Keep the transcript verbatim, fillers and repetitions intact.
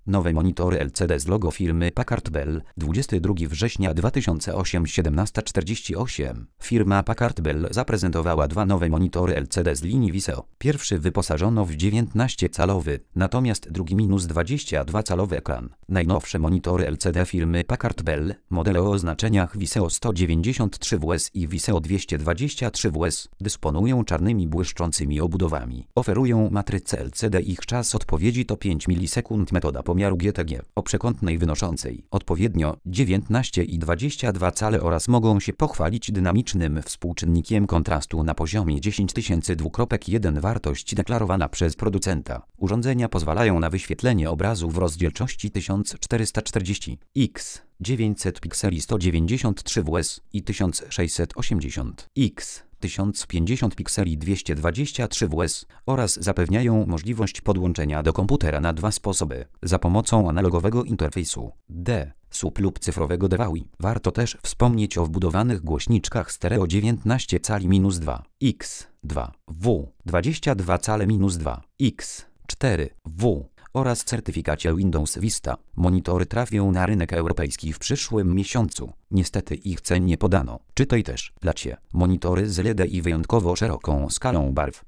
Nowe monitory L C D z logo firmy Packard Bell. dwudziestego drugiego września dwa tysiące ósmego, siedemnasta czterdzieści osiem. Firma Packard Bell zaprezentowała dwa nowe monitory L C D z linii Viseo. Pierwszy wyposażono w dziewiętnastocalowy, natomiast drugi minus dwadzieścia dwa calowy ekran. Najnowsze monitory L C D firmy Packard Bell, modele o oznaczeniach Viseo sto dziewięćdziesiąt trzy W S i Viseo dwieście dwadzieścia trzy W S, dysponują czarnymi błyszczącymi obudowami. Oferują matrycę L C D. Ich czas odpowiedzi to pięć milisekund. Metoda pomiaru G T G o przekątnej wynoszącej odpowiednio dziewiętnaście i dwadzieścia dwa cale oraz mogą się pochwalić dynamicznym współczynnikiem kontrastu na poziomie dziesięć tysięcy dwa przecinek jeden. Wartość deklarowana przez producenta. Urządzenia pozwalają na wyświetlenie obrazu w rozdzielczości tysiąc czterysta czterdzieści pikseli, dziewięćset pikseli sto dziewięćdziesiąt trzy W S i tysiąc sześćset osiemdziesiąt pikseli, tysiąc pięćdziesiąt pikseli dwieście dwadzieścia trzy W S oraz zapewniają możliwość podłączenia do komputera na dwa sposoby. Za pomocą analogowego interfejsu D S U P lub cyfrowego D V I. Warto też wspomnieć o wbudowanych głośniczkach stereo dziewiętnaście cali minus dwa X, dwa W, dwadzieścia dwa cale minus dwa X, cztery W oraz certyfikacie Windows Vista. Monitory trafią na rynek europejski w przyszłym miesiącu. Niestety ich cen nie podano. Czytaj też. Dla Ciebie monitory z L E D i wyjątkowo szeroką skalą barw.